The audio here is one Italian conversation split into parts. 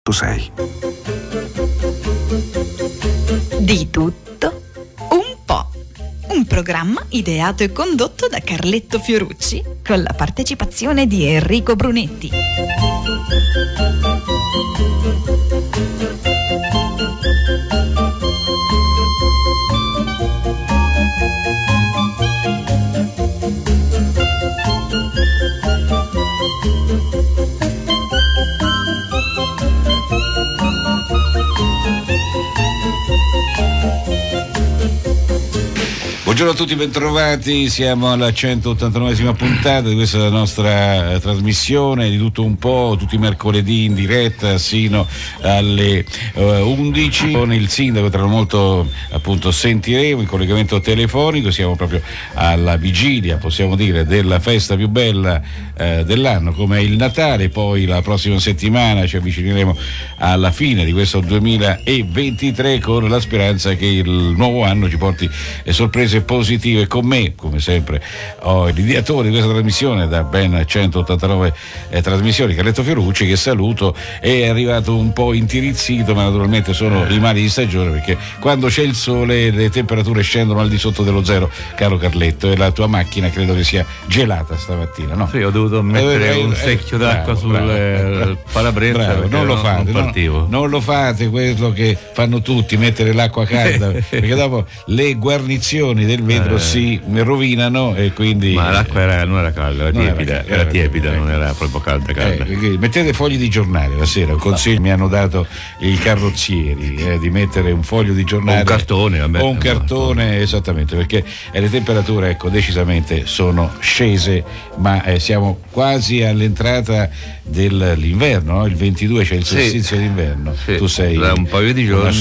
sei. Di tutto un po'. Un programma ideato e condotto da Carletto Fiorucci con la partecipazione di Enrico Brunetti. Buongiorno a tutti, bentrovati, siamo alla 189esima puntata di questa nostra trasmissione di tutto un po', tutti i mercoledì in diretta sino alle 11 con il sindaco. Tra molto appunto sentiremo il collegamento telefonico, siamo proprio alla vigilia, possiamo dire, della festa più bella dell'anno come il Natale. Poi la prossima settimana ci avvicineremo alla fine di questo 2023 con la speranza che il nuovo anno ci porti sorprese positive. Con me, come sempre, ho l'ideatore di questa trasmissione da ben 189 trasmissioni, Carletto Fiorucci, che saluto. È arrivato un po' intirizzito, ma naturalmente sono i mali di stagione, perché quando c'è il sole le temperature scendono al di sotto dello zero, caro Carletto, e la tua macchina credo che sia gelata stamattina, no? Sì, ho dovuto mettere un secchio d'acqua sul parabrezza. Non lo fate, non lo fate quello che fanno tutti, mettere l'acqua calda, perché dopo le guarnizioni del vetro si rovinano, e quindi. Ma l'acqua non era calda, era tiepida, non era proprio calda. Mettete fogli di giornale la sera, un consiglio mi hanno dato i carrozzieri, di mettere un foglio di giornale o un cartone, esattamente, perché le temperature, ecco, decisamente sono scese, ma siamo quasi all'entrata dell'inverno, no? Il 22 c'è il solstizio d'inverno. Sì. Tu sei tra un paio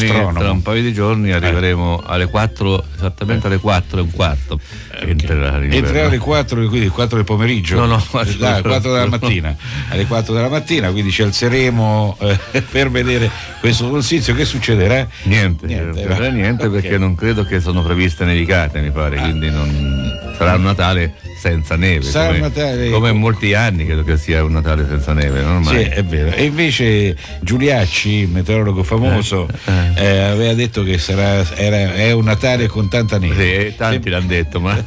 di giorni arriveremo alle 4, esattamente alle 4:15. Entrerà alle 4, quindi 4 del pomeriggio, alle 4 della mattina, alle 4 della mattina, quindi ci alzeremo per vedere questo solstizio. Che succederà? Niente perché non credo che sono previste nevicate, mi pare, quindi sarà un Natale senza neve, come molti anni credo che sia un Natale senza neve, no? Sì, è vero. E invece Giuliacci, meteorologo famoso, aveva detto che è un Natale con tanta neve. Sì, tanti l'hanno detto, ma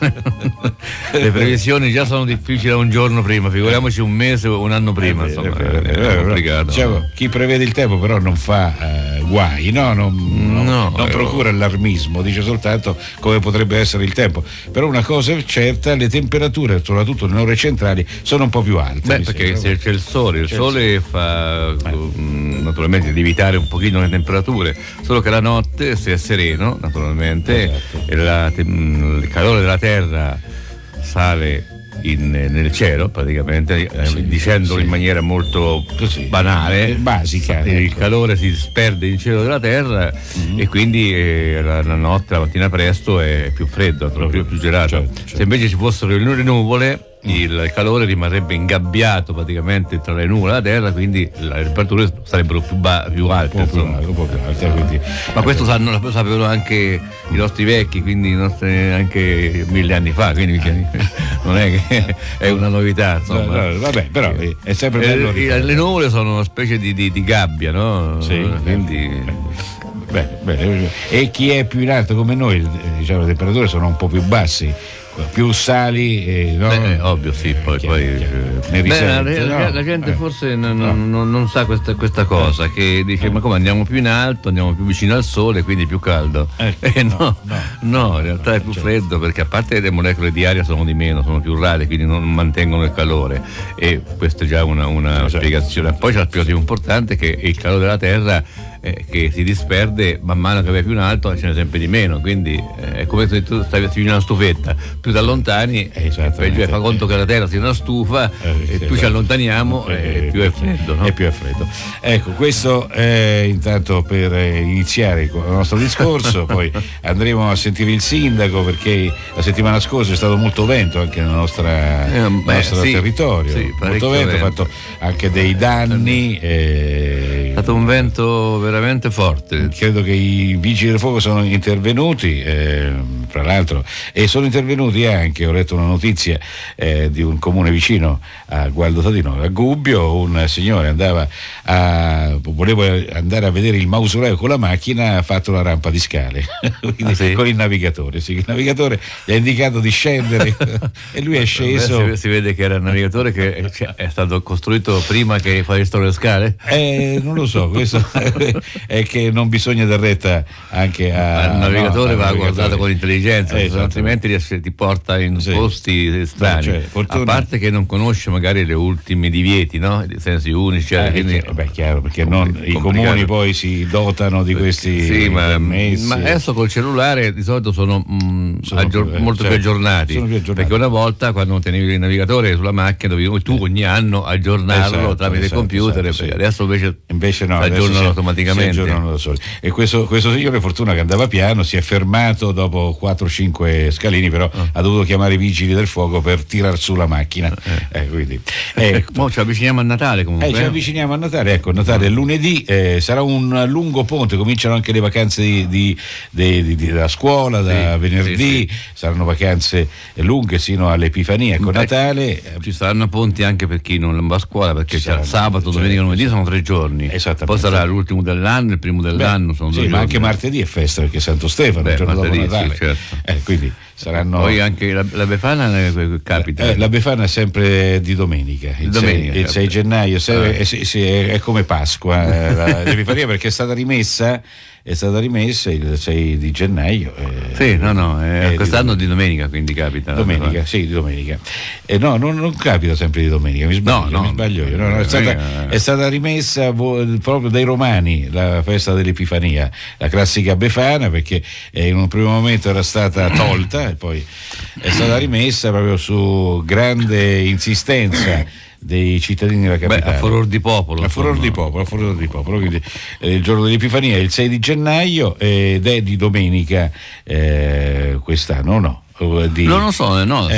le previsioni già sono difficili un giorno prima, figuriamoci un mese o un anno prima. È complicato. Diciamo, chi prevede il tempo però non fa guai, no? Non procura allarmismo, dice soltanto come potrebbe essere il tempo. Però una cosa è certa, le temperature soprattutto nelle ore centrali sono un po' più alte. Perché se c'è il sole fa naturalmente lievitare un pochino le temperature, solo che la notte, se è sereno, naturalmente, il calore della terra sale nel cielo, praticamente, dicendolo in maniera molto banale, basica. Il calore si disperde in cielo della terra, e quindi la notte, la mattina presto, è più freddo, più gelato. Certo. Se invece ci fossero le nuvole, il calore rimarrebbe ingabbiato praticamente tra le nuvole e la terra, quindi le temperature sarebbero più alte. Un po' più alte, quindi. Ma questo lo sapevano anche i nostri vecchi, quindi anche 1000 anni fa, quindi non è che è una novità, insomma. Vabbè, però è sempre bello. Le nuvole sono una specie di gabbia, no? Sì. Quindi. Bene. E chi è più in alto come noi, diciamo, le temperature sono un po' più basse. Più sali, no? Ovvio, sì, poi ne risente, la gente forse non sa questa cosa, che dice: ma come, andiamo più in alto, andiamo più vicino al sole, quindi più caldo? No, in realtà è più freddo, perché a parte le molecole di aria sono di meno, sono più rare, quindi non mantengono il calore, e questa è già una spiegazione. Poi c'è la spiegazione importante, che il calore della terra che si disperde man mano che vai più in alto, ce n'è sempre di meno, quindi è come se tu stai vicino a una stufetta, più ti allontani, fa conto che la terra sia una stufa, e più ci allontaniamo, più è freddo, no? È più è freddo. Ecco, questo è intanto per iniziare con il nostro discorso. Poi andremo a sentire il sindaco, perché la settimana scorsa è stato molto vento anche nel nostro territorio, molto vento, ha fatto anche dei danni, è stato un vento veramente forte. Credo che i vigili del fuoco sono intervenuti, fra l'altro, e sono intervenuti anche, ho letto una notizia di un comune vicino a Gualdo Tadino, a Gubbio, un signore voleva andare a vedere il mausoleo con la macchina, ha fatto la rampa di scale quindi, sì? con il navigatore, sì, il navigatore gli ha indicato di scendere e lui è sceso. Si vede che era il navigatore che è stato costruito prima che facessero le scale? Non lo so, questo è che non bisogna dar retta anche al navigatore, va guardato con intelligenza, altrimenti ti porta in posti strani, a parte che non conosce magari le ultime divieti, no? I sensi unici, quindi, chiaro, perché i comuni poi si dotano di questi ma adesso col cellulare di solito sono molto più aggiornati, perché una volta quando tenevi il navigatore sulla macchina dovevi tu ogni anno aggiornarlo tramite il computer, adesso invece no, aggiornano automaticamente. E questo signore, fortuna che andava piano, si è fermato dopo 4-5 scalini, però ha dovuto chiamare i vigili del fuoco per tirar su la macchina. Quindi, ci avviciniamo a Natale comunque. Ci avviciniamo a Natale, ecco, Natale è lunedì, sarà un lungo ponte, cominciano anche le vacanze della scuola da venerdì, saranno vacanze lunghe sino all'Epifania, ecco, Natale. Ci saranno ponti anche per chi non va a scuola, perché c'è sabato, domenica, lunedì, sono 3 giorni. Poi sarà l'ultimo dell'anno, il primo dell'anno, sono 2 giorni. Ma anche martedì è festa perché è Santo Stefano, il giorno dopo Natale. Certo. Quindi saranno. Poi anche la Befana capita. La Befana è sempre di domenica, il 6 gennaio, è come Pasqua, l'Epifania, perché è stata rimessa il 6 di gennaio. Quest'anno di domenica, quindi capita. Domenica, sì, di domenica. No, non capita sempre di domenica, mi sbaglio io. No, è stata rimessa proprio dai romani la festa dell'Epifania, la classica Befana, perché in un primo momento era stata tolta e poi è stata rimessa proprio su grande insistenza dei cittadini della capitale. A furor di popolo. A furor di popolo. Quindi il giorno dell'Epifania è il 6 di gennaio ed è di domenica quest'anno, no? Non lo so,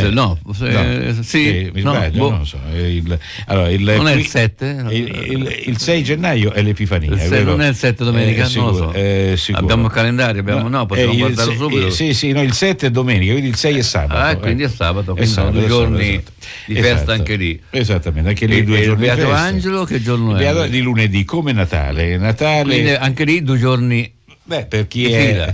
mi sbaglio, non lo so. Non è il 7? Il 6 gennaio è l'Epifania. Non è il 7 domenica? Non lo so. Abbiamo il calendario, possiamo guardarlo subito. Il 7 è domenica, quindi il 6 è sabato. Quindi è sabato, quindi sono 2 giorni di festa anche lì. Esattamente, anche lì 2 giorni di festa. Il Beato Angelo che giorno è? Il Beato di lunedì, come Natale. Quindi anche lì 2 giorni. Per chi è.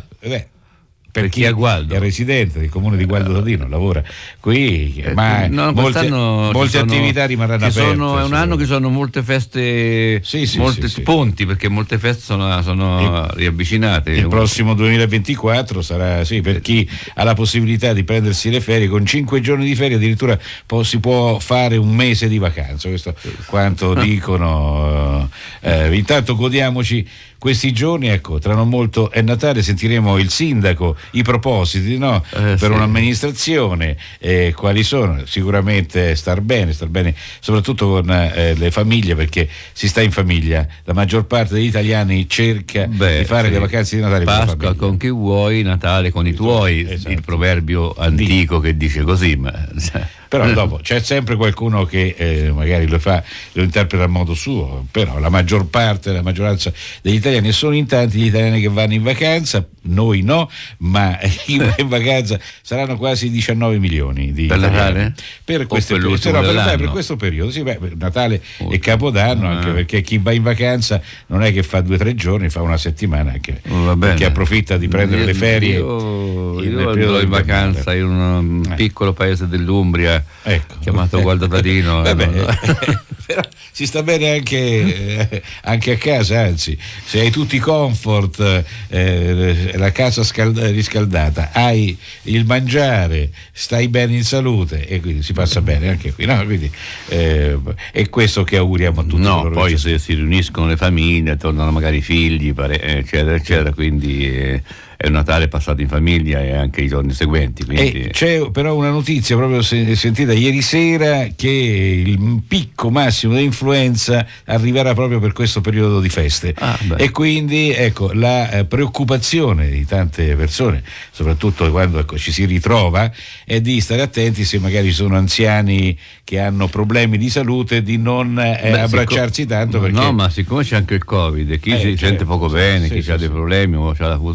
Per chi è residente del comune di Gualdo Tadino, lavora qui, ma molte attività rimarranno aperte. È un anno che ci sono molte feste, ponti, perché molte feste sono riavvicinate. Il prossimo 2024 sarà, per chi ha la possibilità di prendersi le ferie, con 5 giorni di ferie addirittura si può fare un mese di vacanza, questo quanto dicono. Intanto godiamoci questi giorni, ecco, tra non molto è Natale, sentiremo il sindaco, i propositi, no? Per un'amministrazione, quali sono? Sicuramente star bene soprattutto con le famiglie, perché si sta in famiglia, la maggior parte degli italiani cerca di fare le vacanze di Natale. Pasqua con chi vuoi, Natale con i tuoi, il proverbio antico che dice così, però dopo c'è sempre qualcuno che magari lo interpreta a modo suo, però la maggioranza degli italiani, e sono in tanti gli italiani che vanno in vacanza, noi no, ma chi va in vacanza saranno quasi 19 milioni di per italiani. Natale? Per questo periodo, Natale e Capodanno, anche perché chi va in vacanza non è che fa 2-3 giorni, fa una settimana, anche perché approfitta di prendere le ferie. Io andrò in vacanza in un piccolo paese dell'Umbria, chiamato Gualdo Tadino. Però si sta bene anche a casa, anzi, se hai tutti i comfort, la casa riscaldata, hai il mangiare, stai bene in salute e quindi si passa bene anche qui, no? Quindi è questo che auguriamo a tutti. Poi se si riuniscono le famiglie, tornano magari i figli, eccetera, quindi è un Natale passato in famiglia e anche i giorni seguenti. Quindi. C'è però una notizia proprio sentita ieri sera, che il picco massimo di influenza arriverà proprio per questo periodo di feste, e quindi la preoccupazione di tante persone, soprattutto quando ci si ritrova, è di stare attenti, se magari sono anziani che hanno problemi di salute, di non abbracciarsi tanto, perché ma siccome c'è anche il Covid, chi si sente poco bene, chi ha dei problemi o ha avuto la febbre,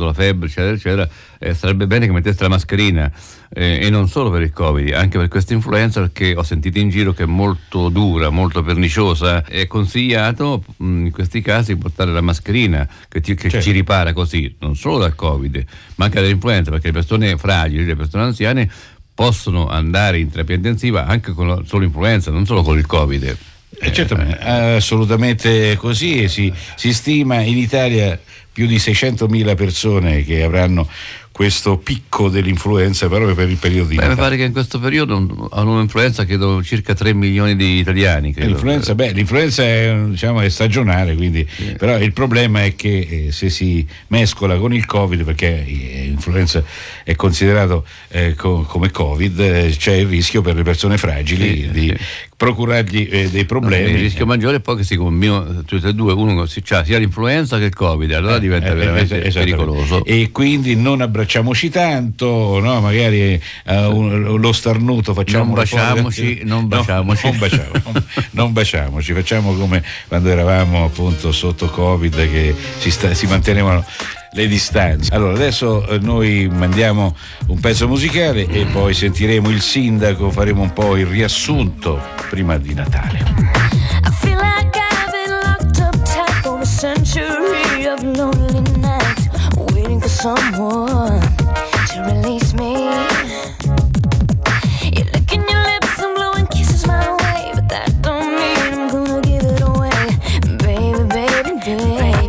eccetera eccetera, sarebbe bene che mettesse la mascherina, e non solo per il Covid, anche per questa influenza, perché ho sentito in giro che è molto dura, molto perniciosa. È consigliato in questi casi portare la mascherina che ci ripara così, non solo dal Covid ma anche dall'influenza, perché le persone fragili, le persone anziane possono andare in terapia intensiva anche con la sola influenza, non solo con il Covid. Certamente, assolutamente così, e si stima in Italia più di 600.000 persone che avranno questo picco dell'influenza proprio per il periodo di Natale. Mi pare che in questo periodo hanno un'influenza, credo, circa 3 milioni di italiani. L'influenza è stagionale, quindi, sì. Però il problema è che se si mescola con il Covid, perché l'influenza è considerato come Covid, c'è il rischio per le persone fragili di procurargli dei problemi. Il rischio maggiore è poi che siccome tutti e due uno ha sia l'influenza che il Covid, allora diventa veramente pericoloso. E quindi non abbracciamoci tanto, no? Magari lo starnuto facciamo non baciamoci, facciamo come quando eravamo appunto sotto Covid, che si mantenevano le distanze. Allora adesso noi mandiamo un pezzo musicale e poi sentiremo il sindaco, faremo un po' il riassunto prima di Natale. I feel like I've been locked up tight for a century of lonely nights, waiting for someone to release me. You're licking your lips and blowing kisses my way, but that don't mean I'm gonna give it away, baby, baby, baby.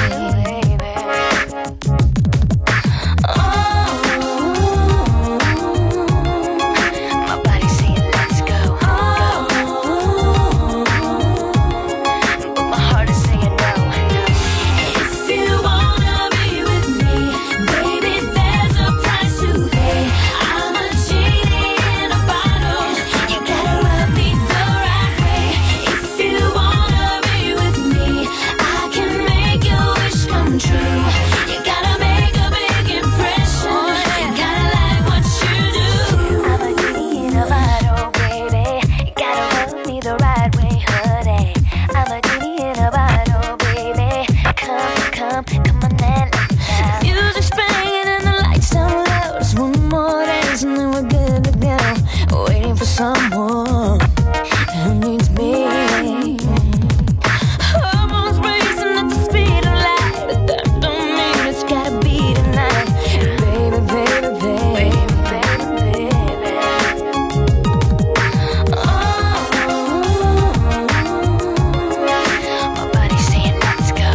Someone who needs me. Hormones racing at the speed of light, but that don't mean it's gotta be tonight, baby, baby, baby, baby, baby. Oh, my body's saying let's go.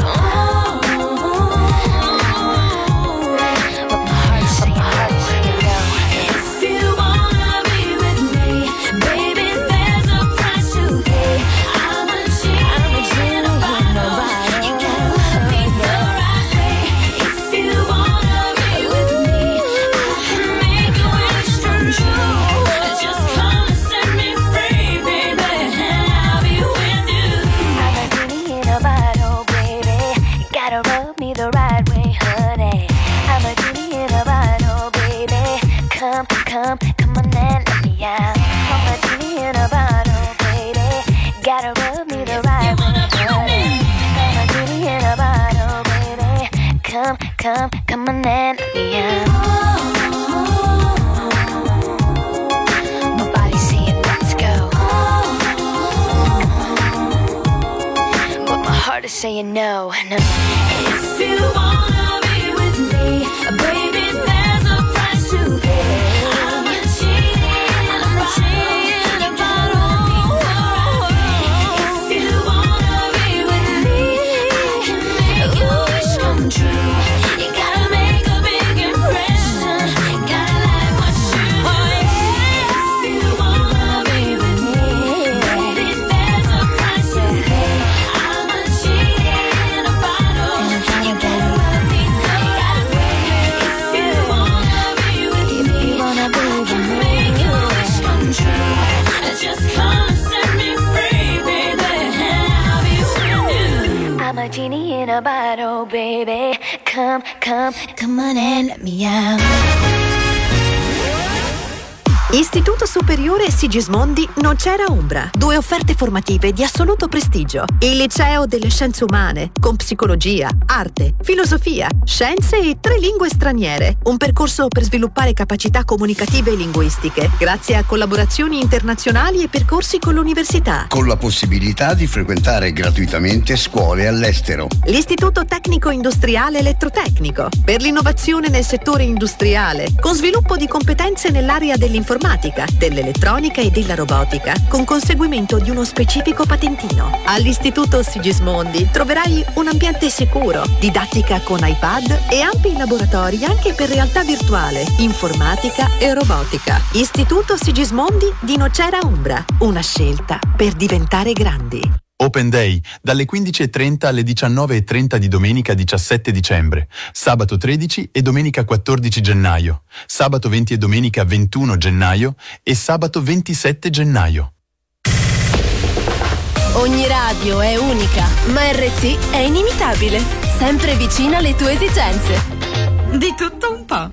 But my heart's saying no. If you wanna be with me, baby, there's a price to pay. I'm a genie in a bottle. You gotta love me the right way. If you wanna be with me, I can make your wish come true. Just come and set me free, baby, and I'll be with you. I'm a genie in a bottle, baby. You gotta rub me the right way, honey. I'm a genie in a bottle, baby. Come on and let me out. I'm a genie in a bottle, baby. Gotta rub me the right way. I'm a genie in a bottle, baby. Come on and let me out. My body's saying let's go, but my heart is saying no. If you wanna be with me, baby, there's a price to pay. I'm a genie in a bottle. If you wanna be with me, I can make your wish come true. You gotta make a big impression. Gotta like what you do. If you wanna be with me, baby, there's a price to pay. I'm a genie in a bottle. You gotta love me the right way. If you wanna be with me, I can make your wish come true. Just come and set me free, baby, and I'll be with you. I'm a genie in a bottle, baby. Come on and let me out. Istituto Superiore Sigismondi Non c'era ombra. 2 offerte formative di assoluto prestigio. Il Liceo delle Scienze Umane, con psicologia, arte, filosofia, scienze e 3 lingue straniere. Un percorso per sviluppare capacità comunicative e linguistiche, grazie a collaborazioni internazionali e percorsi con l'università. Con la possibilità di frequentare gratuitamente scuole all'estero. L'Istituto Tecnico Industriale Elettrotecnico, per l'innovazione nel settore industriale, con sviluppo di competenze nell'area dell'informatica, dell'elettronica e della robotica, con conseguimento di uno specifico patentino. All'Istituto Sigismondi troverai un ambiente sicuro, didattica con iPad e ampi laboratori anche per realtà virtuale, informatica e robotica. Istituto Sigismondi di Nocera Umbra, una scelta per diventare grandi. Open Day, dalle 15:30 alle 19:30 di domenica 17 dicembre, sabato 13 e domenica 14 gennaio, sabato 20 e domenica 21 gennaio e sabato 27 gennaio. Ogni radio è unica, ma RT è inimitabile, sempre vicina alle tue esigenze. Di tutto un po'.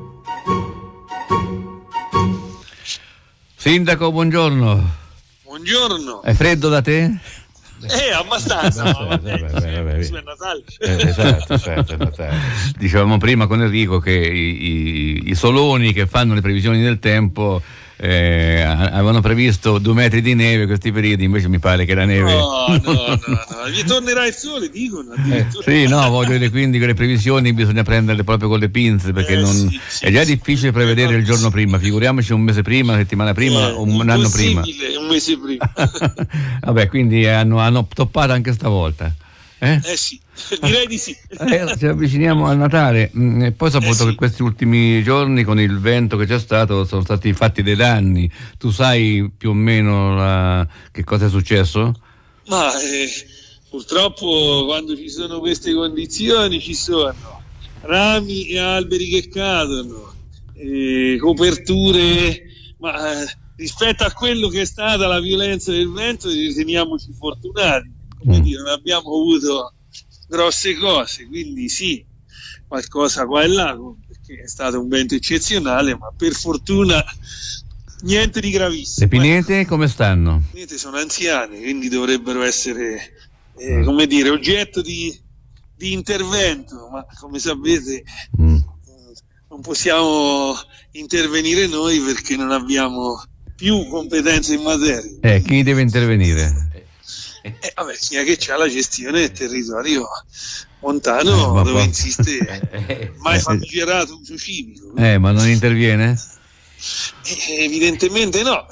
Sindaco, buongiorno. Buongiorno. È freddo da te? Abbastanza. È Natale. Esatto, è Natale. Dicevamo prima con Enrico che i soloni che fanno le previsioni del tempo avevano previsto 2 metri di neve questi periodi, invece mi pare che la neve No, gli tornerà il sole, dicono. sì, no, voglio dire, quindi che le previsioni bisogna prenderle proprio con le pinze, perché è già difficile prevedere il giorno prima, figuriamoci un mese prima, una settimana prima o un anno prima. Un mese prima. Vabbè, quindi hanno toppato anche stavolta. Sì, direi di sì. Ci avviciniamo al Natale, e poi ho saputo che questi ultimi giorni con il vento che c'è stato sono stati fatti dei danni. Tu sai più o meno che cosa è successo? Ma purtroppo quando ci sono queste condizioni ci sono rami e alberi che cadono, coperture, ma rispetto a quello che è stata la violenza del vento riteniamoci fortunati. Come dire, non abbiamo avuto grosse cose, quindi sì, qualcosa qua e là, perché è stato un vento eccezionale, ma per fortuna niente di gravissimo. Le pinete come stanno? Le pinete sono anziane, quindi dovrebbero essere come dire, oggetto di intervento, ma come sapete non possiamo intervenire noi perché non abbiamo più competenze in materia. Chi deve intervenire? Chi è che c'ha la gestione del territorio montano dove insiste mai famigerato uso civico. Ma non interviene? Evidentemente no.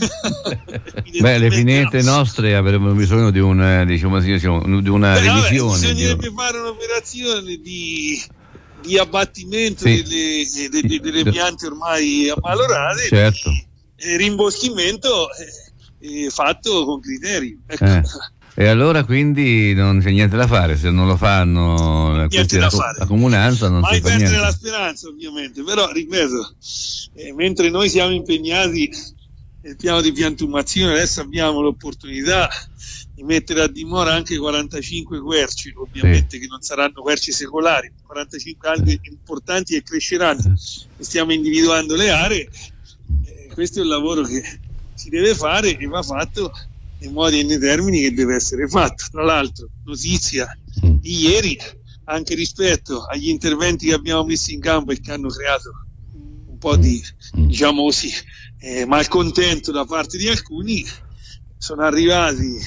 Le pinete nostre avrebbero bisogno di una revisione. Bisognerebbe fare un'operazione di abbattimento delle piante ormai ammalorate, certo. E rimboschimento fatto con criteri. E allora quindi non c'è niente da fare, se non lo fanno la comunanza non si fa niente. Perdere la speranza ovviamente, però ripeto, mentre noi siamo impegnati nel piano di piantumazione, adesso abbiamo l'opportunità di mettere a dimora anche 45 querci, ovviamente che non saranno querci secolari, 45 alberi importanti che cresceranno, e stiamo individuando le aree. Questo è un lavoro che si deve fare e va fatto nei modi e nei termini che deve essere fatto. Tra l'altro, notizia di ieri, anche rispetto agli interventi che abbiamo messo in campo e che hanno creato un po' di, diciamo così, malcontento da parte di alcuni, sono arrivati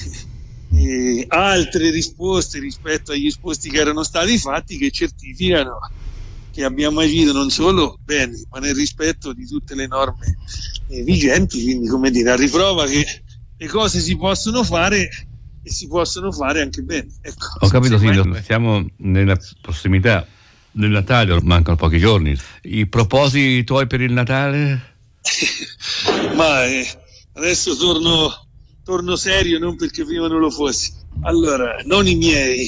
altre risposte rispetto agli esposti che erano stati fatti, che certificano che abbiamo agito non solo bene, ma nel rispetto di tutte le norme vigenti, quindi come dire, a riprova che le cose si possono fare e si possono fare anche bene. Ecco, ho capito, siamo nella prossimità del Natale, mancano pochi giorni. I propositi tuoi per il Natale? Ma adesso torno serio, non perché prima non lo fossi. Allora, non i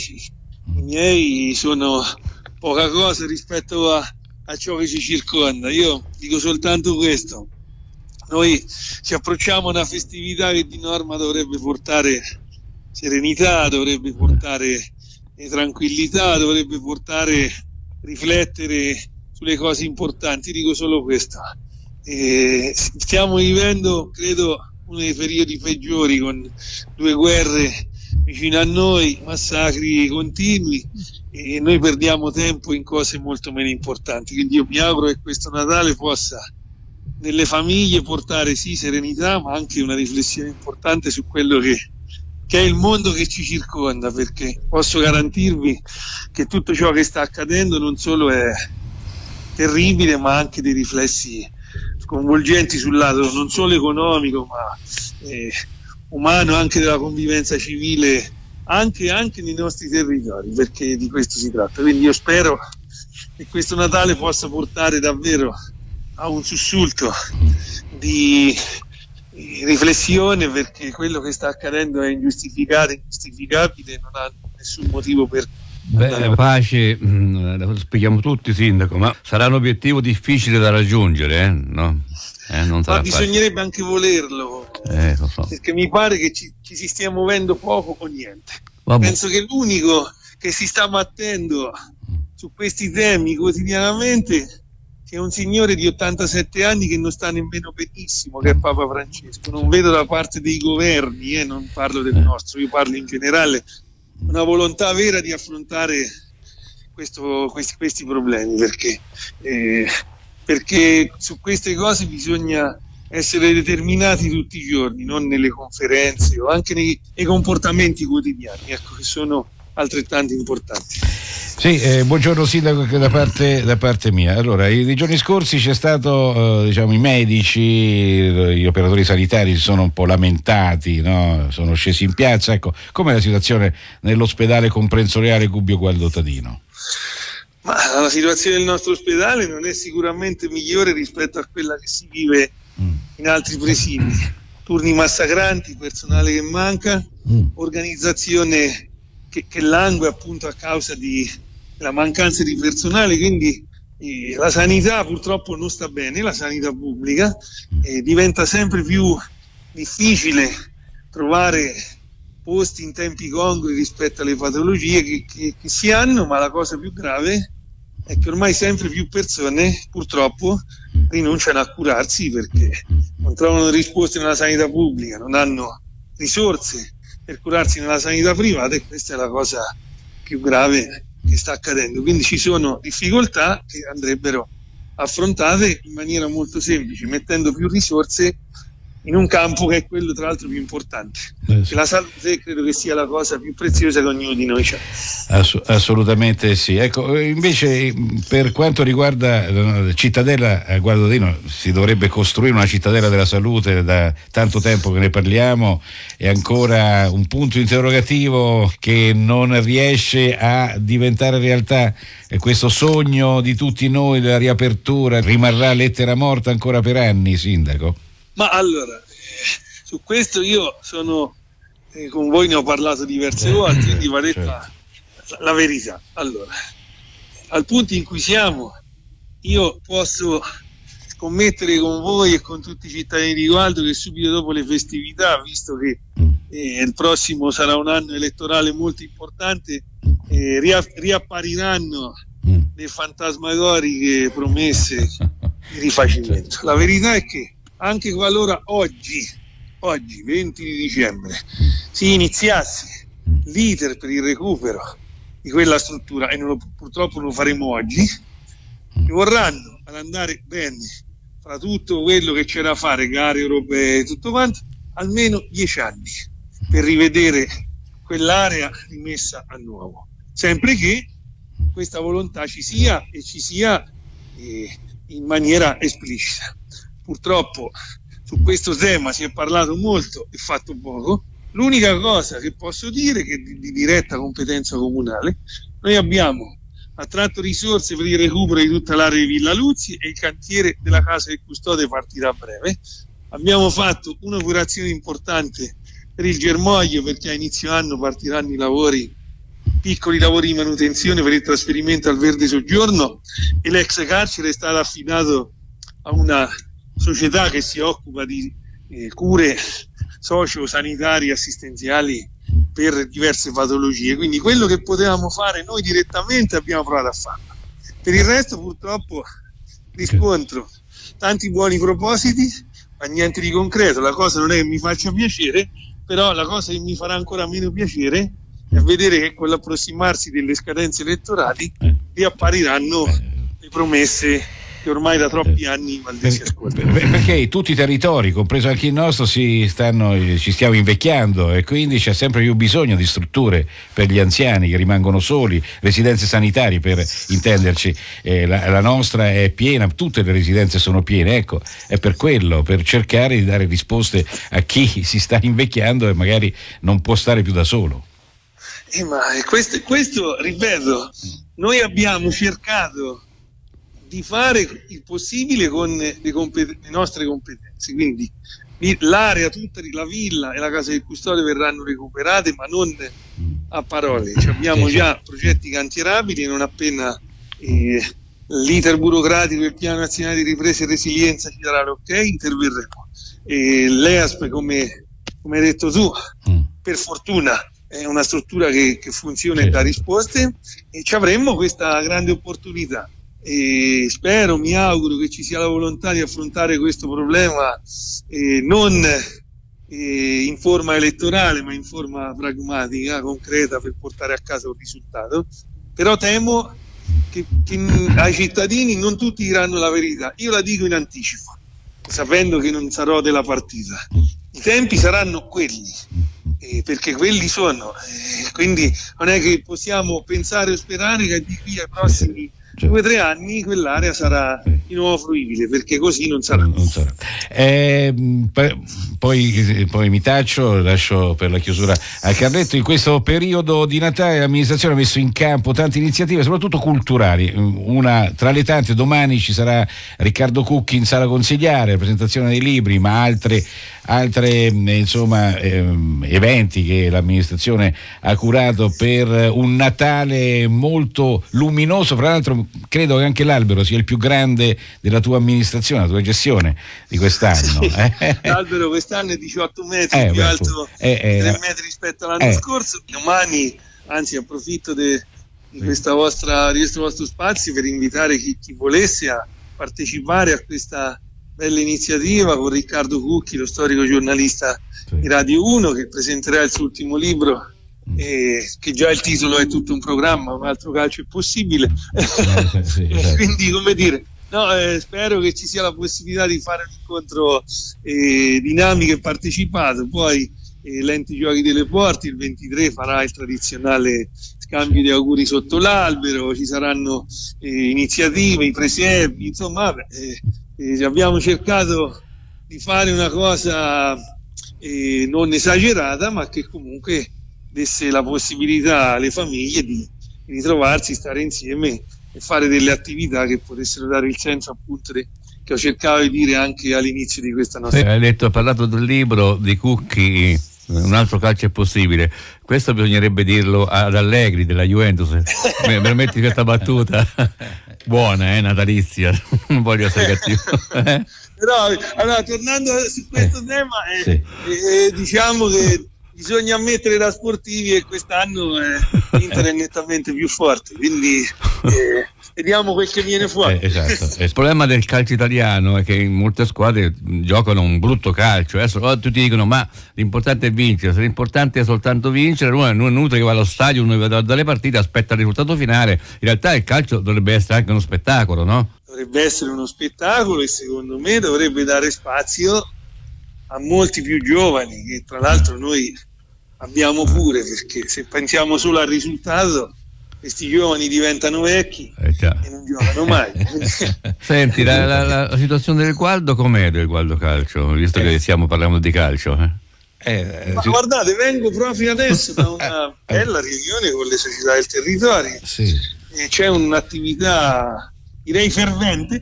miei sono poca cosa rispetto a ciò che ci circonda. Io dico soltanto questo: noi ci approcciamo a una festività che di norma dovrebbe portare serenità, dovrebbe portare tranquillità, dovrebbe portare riflettere sulle cose importanti. Dico solo questo: Stiamo vivendo, credo, uno dei periodi peggiori, con 2 guerre vicino a noi, massacri continui, e noi perdiamo tempo in cose molto meno importanti. Quindi io mi auguro che questo Natale possa nelle famiglie portare sì serenità, ma anche una riflessione importante su quello che è il mondo che ci circonda, perché posso garantirvi che tutto ciò che sta accadendo non solo è terribile, ma anche dei riflessi sconvolgenti sul lato non solo economico, ma umano, anche della convivenza civile, anche nei nostri territori, perché di questo si tratta. Quindi io spero che questo Natale possa portare davvero a un sussulto di riflessione, perché quello che sta accadendo è ingiustificato, ingiustificabile, non ha nessun motivo per... Pace, lo spieghiamo tutti, sindaco, ma sarà un obiettivo difficile da raggiungere, no? Non sarà ma bisognerebbe anche volerlo, lo so. Perché mi pare che ci si stia muovendo poco o niente. Vabbè. Penso che l'unico che si sta battendo su questi temi quotidianamente sia un signore di 87 anni che non sta nemmeno benissimo, che è Papa Francesco. Non vedo da parte dei governi, non parlo del nostro, io parlo in generale, una volontà vera di affrontare questi problemi, perché su queste cose bisogna essere determinati tutti i giorni, non nelle conferenze o anche nei comportamenti quotidiani, ecco, che sono altrettanto importanti. Sì, buongiorno sindaco, da parte mia. Allora, i giorni scorsi c'è stato, i medici, gli operatori sanitari si sono un po' lamentati, no? Sono scesi in piazza. Ecco, com'è la situazione nell'ospedale comprensoriale Gubbio Gualdo Tadino? Ma la situazione del nostro ospedale non è sicuramente migliore rispetto a quella che si vive in altri presidi. Turni massacranti, personale che manca, organizzazione che langue appunto a causa della mancanza di personale, quindi la sanità purtroppo non sta bene, la sanità pubblica, diventa sempre più difficile trovare posti in tempi congrui rispetto alle patologie che si hanno, ma la cosa più grave è che ormai sempre più persone purtroppo rinunciano a curarsi perché non trovano risposte nella sanità pubblica, non hanno risorse per curarsi nella sanità privata, e questa è la cosa più grave che sta accadendo. Quindi ci sono difficoltà che andrebbero affrontate in maniera molto semplice, mettendo più risorse in un campo che è quello tra l'altro più importante. Sì. La salute credo che sia la cosa più preziosa che ognuno di noi ha. Assolutamente sì. Ecco, invece per quanto riguarda la cittadella Gualdo Tadino, si dovrebbe costruire una cittadella della salute, da tanto tempo che ne parliamo, è ancora un punto interrogativo che non riesce a diventare realtà. E questo sogno di tutti noi della riapertura rimarrà lettera morta ancora per anni, sindaco? Ma allora, su questo io sono con voi, ne ho parlato diverse volte, quindi va detta la verità. Allora, al punto in cui siamo, io posso scommettere con voi e con tutti i cittadini di Gualdo che subito dopo le festività, visto che il prossimo sarà un anno elettorale molto importante, riappariranno le fantasmagoriche promesse di rifacimento. La verità è che anche qualora oggi 20 di dicembre si iniziasse l'iter per il recupero di quella struttura, e purtroppo non lo faremo oggi, ci vorranno ad andare bene, fra tutto quello che c'era da fare, gare europee e tutto quanto, almeno 10 anni per rivedere quell'area rimessa a nuovo, sempre che questa volontà ci sia e ci sia in maniera esplicita. Purtroppo su questo tema si è parlato molto e fatto poco. L'unica cosa che posso dire è che di diretta competenza comunale noi abbiamo attratto risorse per il recupero di tutta l'area di Villa Luzzi, e il cantiere della casa del custode partirà a breve. Abbiamo fatto un'operazione importante per il germoglio, perché a inizio anno partiranno i lavori, piccoli lavori di manutenzione per il trasferimento al verde soggiorno, e l'ex carcere è stato affidato a una società che si occupa di cure socio-sanitarie assistenziali per diverse patologie. Quindi quello che potevamo fare noi direttamente abbiamo provato a farlo. Per il resto purtroppo riscontro tanti buoni propositi, ma niente di concreto. La cosa non è che mi faccia piacere, però la cosa che mi farà ancora meno piacere è vedere che con l'approssimarsi delle scadenze elettorali riappariranno le promesse che ormai da troppi anni Valdesi ascolta. Perché tutti i territori, compreso anche il nostro, ci stiamo invecchiando e quindi c'è sempre più bisogno di strutture per gli anziani che rimangono soli, residenze sanitarie per intenderci. La nostra è piena, tutte le residenze sono piene, ecco, è per quello, per cercare di dare risposte a chi si sta invecchiando e magari non può stare più da solo. Ma questo, ripeto, noi abbiamo cercato di fare il possibile con le nostre competenze, quindi l'area tutta, la villa e la casa del custode verranno recuperate, ma non a parole. Abbiamo già progetti cantierabili e non appena l'iter burocratico del piano nazionale di ripresa e resilienza ci darà l'ok, interverremo. L'EASP, come hai detto tu, per fortuna è una struttura che funziona e dà risposte, e ci avremmo questa grande opportunità. E spero, mi auguro che ci sia la volontà di affrontare questo problema non in forma elettorale, ma in forma pragmatica, concreta, per portare a casa un risultato. Però temo che ai cittadini non tutti diranno la verità. Io la dico in anticipo, sapendo che non sarò della partita. I tempi saranno quelli, perché quelli sono, quindi non è che possiamo pensare o sperare che di qui ai prossimi 2 o 3 anni quell'area sarà di nuovo fruibile, perché così non sarà. Poi mi taccio, lascio per la chiusura a Carletto. In questo periodo di Natale l'amministrazione ha messo in campo tante iniziative, soprattutto culturali. Una tra le tante, domani ci sarà Riccardo Cucchi in sala consigliare, presentazione dei libri, ma altre eventi che l'amministrazione ha curato per un Natale molto luminoso. Fra l'altro credo che anche l'albero sia il più grande della tua amministrazione, la tua gestione di quest'anno. Sì, l'albero quest'anno è 18 metri, più alto 3 metri rispetto all'anno scorso. Domani, anzi, approfitto di questo vostro spazio per invitare chi volesse a partecipare a questa bella iniziativa con Riccardo Cucchi, lo storico giornalista di Radio 1, che presenterà il suo ultimo libro, che già il titolo è tutto un programma, un altro calcio è possibile. Quindi, come dire, spero che ci sia la possibilità di fare un incontro dinamico e partecipato. Poi l'Ente Giochi delle Porte il 23 farà il tradizionale scambio di auguri sotto l'albero, ci saranno iniziative, i presepi, insomma abbiamo cercato di fare una cosa non esagerata, ma che comunque desse la possibilità alle famiglie di ritrovarsi, stare insieme e fare delle attività che potessero dare il senso, appunto, che ho cercato di dire anche all'inizio di questa nostra. Hai parlato del libro di Cucchi, un altro calcio è possibile. Questo bisognerebbe dirlo ad Allegri della Juventus. Mi permetti questa battuta? Buona, natalizia, non voglio essere cattivo. Però, allora, tornando su questo tema, diciamo che bisogna ammettere da sportivi e quest'anno l'Inter è nettamente più forte, quindi vediamo quel che viene fuori. Esatto. Il problema del calcio italiano è che in molte squadre giocano un brutto calcio. Adesso tutti dicono ma l'importante è vincere, se l'importante è soltanto vincere, non è inutile che va allo stadio, uno va dalle partite, aspetta il risultato finale. In realtà il calcio dovrebbe essere anche uno spettacolo, no? Dovrebbe essere uno spettacolo, e secondo me dovrebbe dare spazio a molti più giovani, che tra l'altro noi abbiamo pure, perché se pensiamo solo al risultato questi giovani diventano vecchi e non giocano mai. Senti, la situazione del Gualdo com'è, del Gualdo Calcio, visto che stiamo parlando di calcio? Ma guardate, vengo proprio adesso da una bella riunione con le società del territorio, e c'è un'attività, direi, fervente.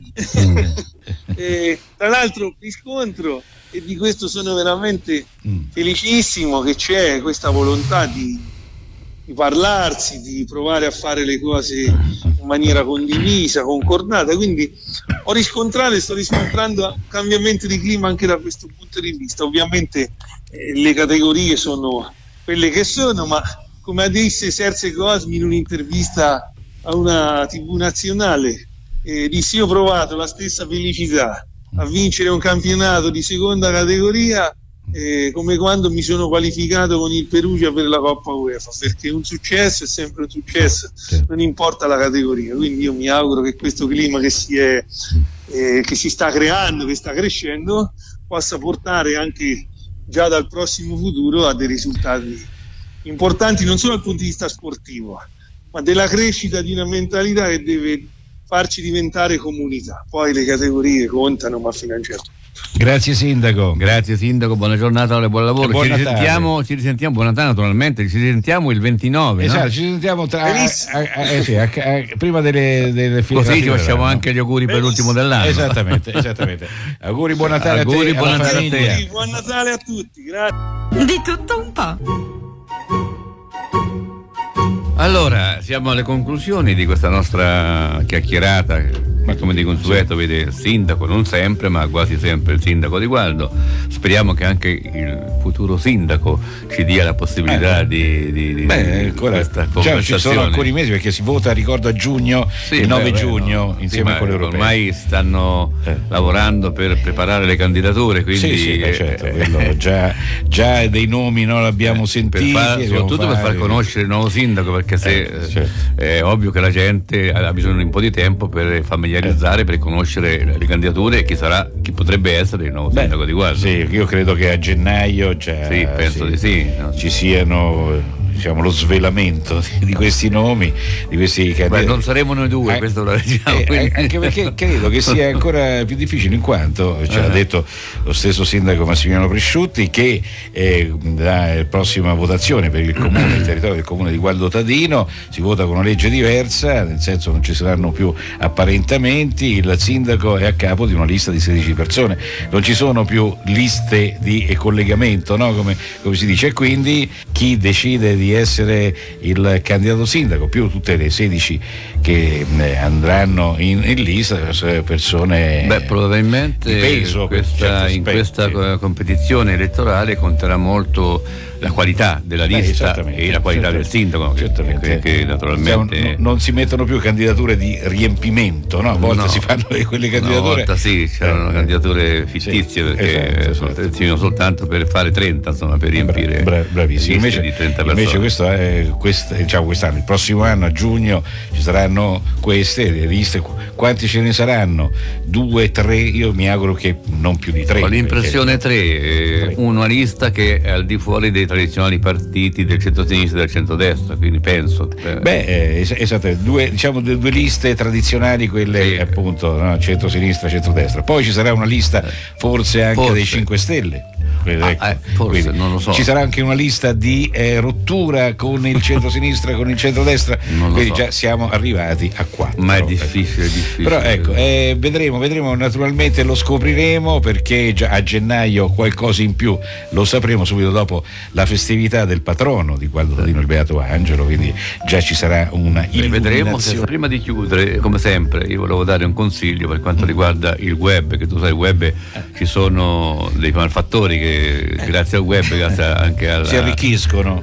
Tra l'altro riscontro, e di questo sono veramente felicissimo, che c'è questa volontà di parlarsi, di provare a fare le cose in maniera condivisa, concordata. Quindi ho riscontrato e sto riscontrando un cambiamento di clima anche da questo punto di vista. Ovviamente le categorie sono quelle che sono, ma come disse Serse Cosmi in un'intervista a una TV nazionale, disse: io ho provato la stessa felicità a vincere un campionato di seconda categoria, come quando mi sono qualificato con il Perugia per la Coppa UEFA, perché un successo è sempre un successo, non importa la categoria. Quindi io mi auguro che questo clima che si sta creando, che sta crescendo, possa portare anche già dal prossimo futuro a dei risultati importanti, non solo dal punto di vista sportivo, ma della crescita di una mentalità che deve farci diventare comunità. Poi le categorie contano, ma fino a un certo punto. Grazie sindaco. Grazie sindaco, buona giornata e buon lavoro. Buon Ci risentiamo, buon Natale naturalmente, ci risentiamo il 29. Esatto, no? ci sentiamo prima delle fine. Così ci facciamo anche gli auguri per l'ultimo dell'anno. Esattamente. Auguri, buon Natale auguri, a te. Buon Natale. Buon Natale a tutti, grazie. Di tutto un po'. Allora, siamo alle conclusioni di questa nostra chiacchierata, ma come di consueto vede il sindaco, non sempre, ma quasi sempre il sindaco di Gualdo. Speriamo che anche il futuro sindaco ci dia la possibilità di questa conversazione. Ci sono alcuni mesi, perché si vota, ricordo, a giugno, il 9 giugno, insieme con l'Europeo. Ormai stanno lavorando per preparare le candidature, quindi certo, già dei nomi l'abbiamo sentiti, soprattutto per far conoscere il nuovo sindaco, perché è ovvio che la gente ha bisogno di un po' di tempo per familiarizzare, per conoscere le candidature e chi potrebbe essere il nuovo sindaco di Gualdo. Sì, io credo che a gennaio penso di sì. Ci siano, diciamo, lo svelamento di questi nomi, di questi candidati. Non saremo noi due, questo lo diciamo. Anche perché credo che sia ancora più difficile, in quanto ce l'ha detto lo stesso sindaco Massimiliano Presciutti, che la prossima votazione per il comune, il territorio del comune di Gualdo Tadino, si vota con una legge diversa, nel senso non ci saranno più apparentamenti, il sindaco è a capo di una lista di 16 persone, non ci sono più liste di collegamento, no? come si dice, e quindi chi decide di essere il candidato sindaco più tutte le 16 che andranno in lista, persone probabilmente di peso, in questa competizione elettorale conterà molto la qualità della lista e la qualità del sindaco, che naturalmente non si mettono più candidature di riempimento, no? A volte si fanno quelle candidature. Una volta c'erano candidature fittizie, perché servivano soltanto per fare 30, insomma, per riempire bravissimo. Invece di 30 persone. Invece quest'anno, il prossimo anno a giugno ci saranno queste liste. Quanti ce ne saranno? 2, 3? Io mi auguro che non più di 3. Ho l'impressione 3, una lista che è al di fuori dei tradizionali partiti del centro-sinistra e del centro-destra, quindi penso. Esatto, due liste tradizionali, quelle appunto, no? Centro-sinistra, centro-destra. Poi ci sarà una lista forse anche dei 5 Stelle. Forse, non lo so. Ci sarà anche una lista di rottura con il centro-sinistra, con il centro-destra, quindi già siamo arrivati a 4. Ma è difficile. Però vedremo, naturalmente lo scopriremo, perché già a gennaio qualcosa in più lo sapremo subito dopo la festività del patrono di Gualdo Tadino, il Beato Angelo, quindi già ci sarà una vedremo. Prima di chiudere, come sempre, io volevo dare un consiglio per quanto riguarda il web, che tu sai, il web ci sono dei malfattori che grazie al web, grazie anche si arricchiscono,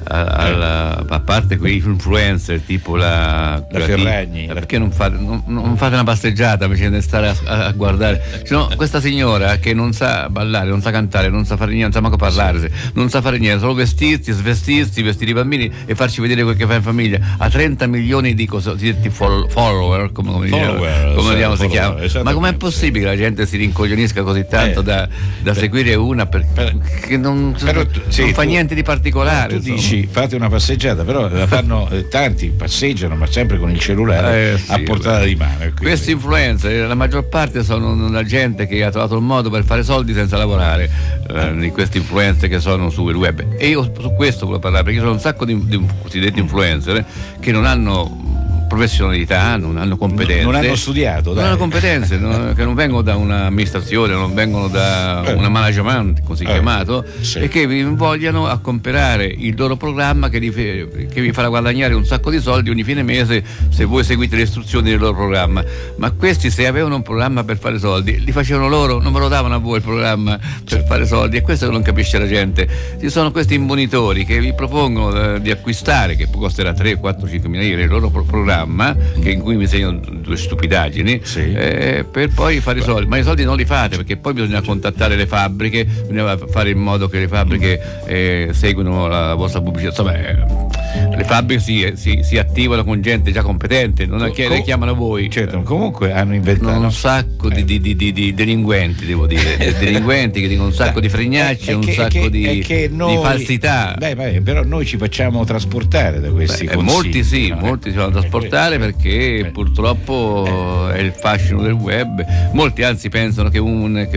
a parte quei influencer tipo la Ferragni, perché non fate una passeggiata invece di stare a guardare? Questa signora che non sa ballare, non sa cantare, non sa fare niente, non sa manco parlare, non sa fare niente, solo vestirsi, vestire i bambini e farci vedere quel che fa in famiglia, ha 30 milioni di cosiddetti follower, come diciamo si chiama. Ma com'è possibile che la gente si rincoglionisca così tanto da seguire una che non fa niente di particolare? Tu dici fate una passeggiata, però la fanno tanti, passeggiano, ma sempre con il cellulare a portata di mano. Questi influencer, la maggior parte sono la gente che ha trovato un modo per fare soldi senza lavorare, di questi influencer che sono sul web. E io su questo volevo parlare, perché ci sono un sacco di cosiddetti influencer che non hanno professionalità, non hanno competenze, non hanno studiato, non hanno competenze, che non vengono da un'amministrazione, non vengono da una management così chiamato, e che vi vogliono a comprare il loro programma che vi farà guadagnare un sacco di soldi ogni fine mese se voi seguite le istruzioni del loro programma. Ma questi, se avevano un programma per fare soldi, li facevano loro, non ve lo davano a voi il programma per fare soldi, e questo che non capisce la gente. Ci sono questi imbonitori che vi propongono di acquistare, che costerà 3, 4, 5 mila euro, il loro programma, programma in cui mi insegnano due stupidaggini, per poi fare i soldi, ma i soldi non li fate, perché poi bisogna contattare le fabbriche, bisogna fare in modo che le fabbriche seguano la vostra pubblicità, insomma le fabbriche si attivano con gente già competente, non è che le chiamano voi. Certo, comunque hanno inventato un sacco di delinquenti, devo dire, delinquenti che dicono un sacco di fregnacci, un sacco di falsità. Però noi ci facciamo trasportare da questi consigli. Molti si fanno trasportare perché purtroppo è il fascino del web. Molti anzi pensano che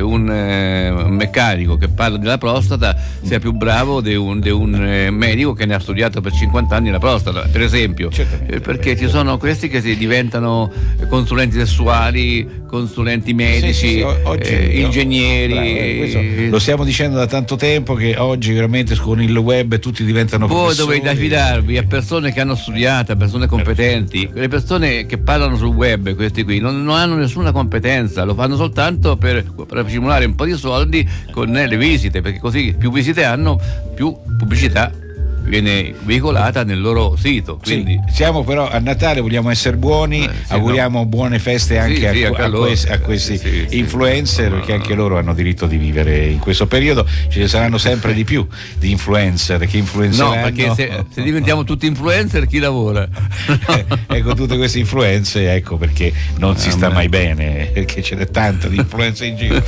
un meccanico che parla della prostata sia più bravo di un medico che ne ha studiato per 50 anni la prostata, per esempio, perché ci sono questi che si diventano consulenti sessuali, consulenti medici, ingegneri. Lo stiamo dicendo da tanto tempo che oggi veramente con il web tutti diventano professori. Voi dovete affidarvi a persone che hanno studiato, a persone competenti. Le persone che parlano sul web, questi qui, non hanno nessuna competenza, lo fanno soltanto per accumulare un po' di soldi con le visite, perché così più visite hanno, più pubblicità viene veicolata nel loro sito. Quindi siamo però a Natale, vogliamo essere buoni, auguriamo buone feste anche a questi influencer, perché anche loro hanno diritto di vivere in questo periodo. Ce ne saranno sempre di più di influencer che influenzeranno. No, perché se diventiamo tutti influencer, chi lavora? Ecco, tutte queste influenze, ecco perché non si sta mai bene, perché ce n'è tanta di influenza in giro.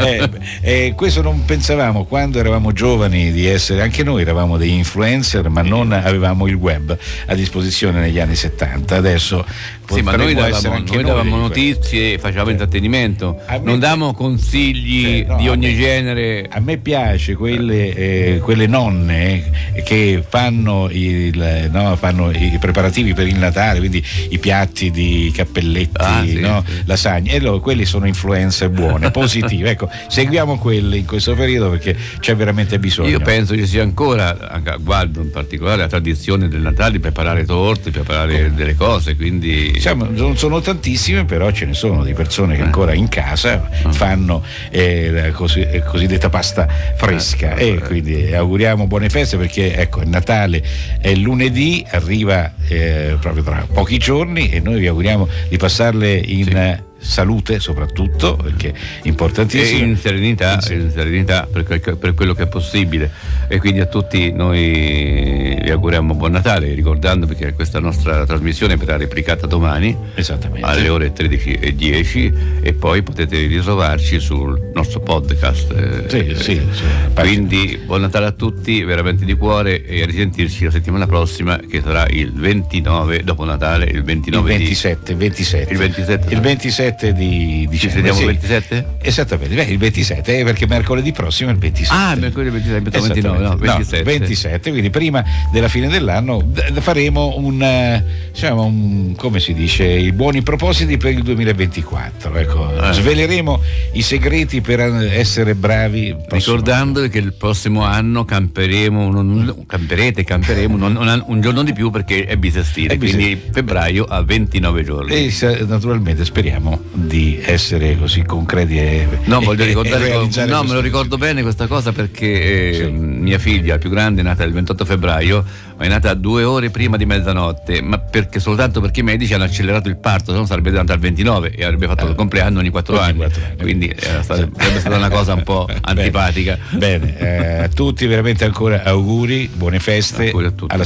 Questo non pensavamo quando eravamo giovani di essere, anche noi eravamo degli influencer, ma non avevamo il web a disposizione negli anni 70. Adesso ma noi davamo notizie, facevamo intrattenimento, non davamo consigli di ogni genere. A me piace quelle nonne che fanno i preparativi per il Natale, quindi i piatti di cappelletti, lasagne, e quelli sono influenze buone, positive. Ecco, seguiamo quelli in questo periodo perché c'è veramente bisogno. Io penso ci sia ancora, anche a Gualdo in particolare, la tradizione del Natale di preparare torte, preparare delle cose, quindi non sono tantissime, però ce ne sono di persone che ancora in casa fanno la cosiddetta pasta fresca, e quindi auguriamo buone feste, perché ecco, il Natale è lunedì, arriva proprio tra pochi giorni, e noi vi auguriamo di passarle in salute, soprattutto, perché è importantissimo, e in serenità per quello che è possibile. E quindi a tutti noi vi auguriamo buon Natale, ricordando che questa nostra trasmissione verrà replicata domani alle ore 13:10, e poi potete ritrovarci sul nostro podcast. Quindi buon Natale a tutti, veramente di cuore, e a risentirci la settimana prossima, che sarà il 29 dopo Natale, il 27 di dicembre. Ci vediamo il 27? Esattamente, il 27, perché mercoledì prossimo è il 27. Mercoledì 29, no, 27. 27, quindi prima della fine dell'anno faremo come si dice, i buoni propositi per il 2024. Ecco, sveleremo i segreti per essere bravi. Ricordando che il prossimo anno camperemo un giorno di più, perché è bisestile, quindi febbraio ha 29 giorni. E naturalmente speriamo di essere così concreti voglio ricordare me lo ricordo bene questa cosa, perché mia figlia più grande è nata il 28 febbraio, ma è nata 2 ore prima di mezzanotte, ma soltanto perché i medici hanno accelerato il parto, se no sarebbe nata al 29 e avrebbe fatto il compleanno ogni 4 anni, quindi sarebbe stata una cosa un po' antipatica. Bene, a tutti veramente ancora auguri, buone feste, auguri a tutti. Alla